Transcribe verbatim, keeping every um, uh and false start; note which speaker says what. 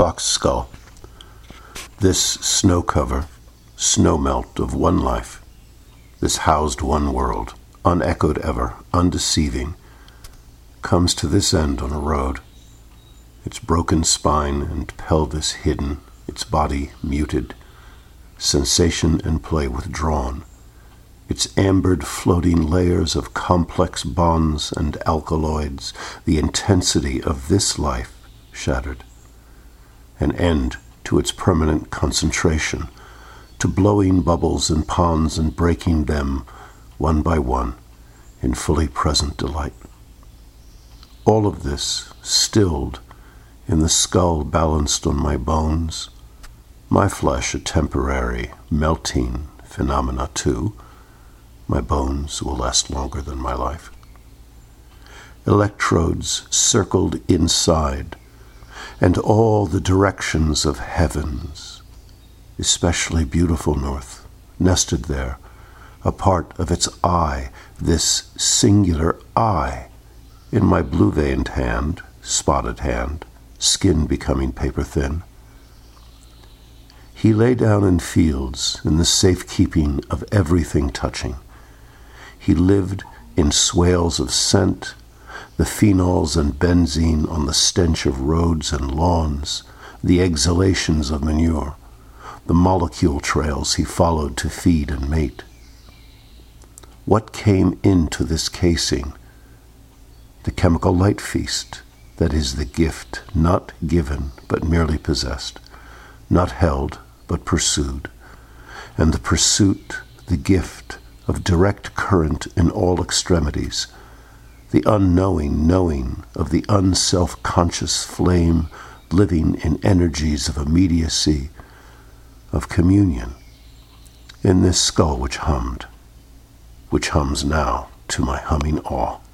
Speaker 1: Fox skull. This snow cover, snow melt of one life, this housed one world, unechoed ever, undeceiving, comes to this end on a road, its broken spine and pelvis hidden, its body muted, sensation and play withdrawn, its ambered floating layers of complex bonds and alkaloids, the intensity of this life shattered, an end to its permanent concentration, to blowing bubbles in ponds and breaking them one by one in fully present delight. All of this stilled in the skull balanced on my bones, my flesh a temporary melting phenomena too. My bones will last longer than my life. Electrodes circled inside, and all the directions of heavens, especially beautiful north, nested there, a part of its eye, this singular eye, in my blue-veined hand, spotted hand, skin becoming paper-thin. He lay down in fields in the safekeeping of everything touching. He lived in swales of scent, the phenols and benzene on the stench of roads and lawns, the exhalations of manure, the molecule trails he followed to feed and mate. What came into this casing? The chemical light feast, that is the gift not given but merely possessed, not held but pursued, and the pursuit, the gift of direct current in all extremities, the unknowing knowing of the unself-conscious flame living in energies of immediacy, of communion, in this skull which hummed, which hums now to my humming awe.